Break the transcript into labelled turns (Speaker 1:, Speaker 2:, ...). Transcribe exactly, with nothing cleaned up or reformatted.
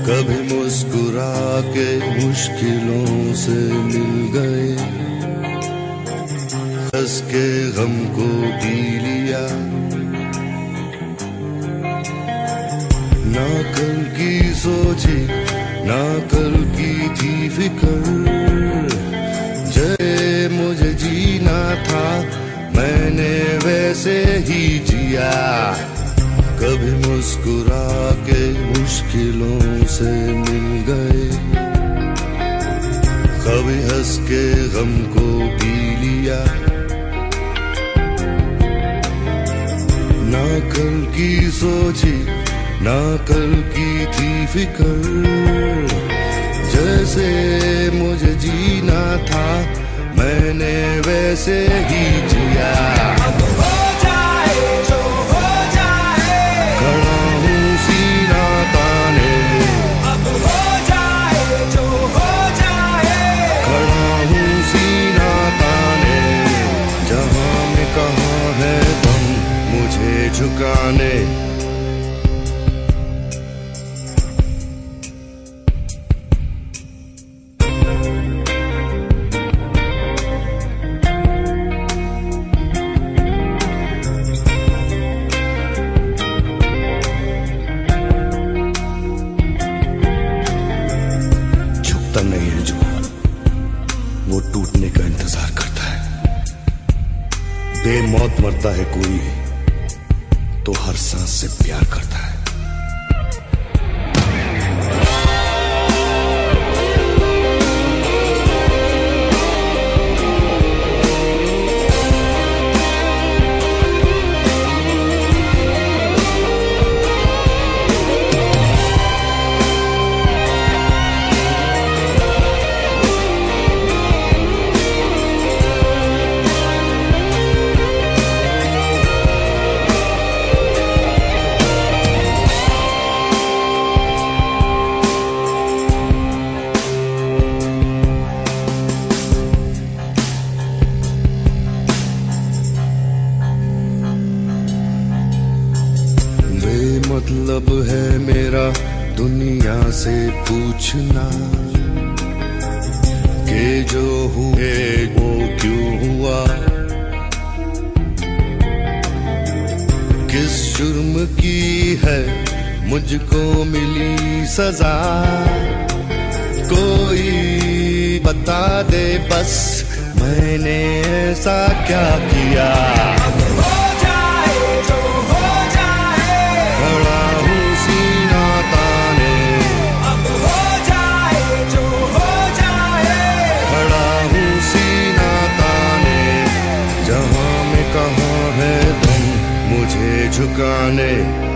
Speaker 1: कभी मुस्कुरा के मुश्किलों से मिल गए, हंस के गम को पी लिया। ना कल की सोची ना कल की थी फिक्र, जय मुझे जीना था मैंने वैसे ही जिया। कभी मुस्कुरा के मुश्किलों से मिल गए, कभी हंस के गम को पी लिया। ना कल की सोची ना कल की थी फिक्र, जैसे मुझे जीना था मैंने वैसे ही जिया। झुकाने झुकता नहीं है जो, वो टूटने का इंतजार करता है। बेमौत मरता है कोई तो हर सांस से प्यार करता है। मतलब है मेरा दुनिया से पूछना कि जो हुए वो क्यों हुआ, किस जुर्म की है मुझको मिली सजा। कोई बता दे बस मैंने ऐसा क्या किया। झुकाने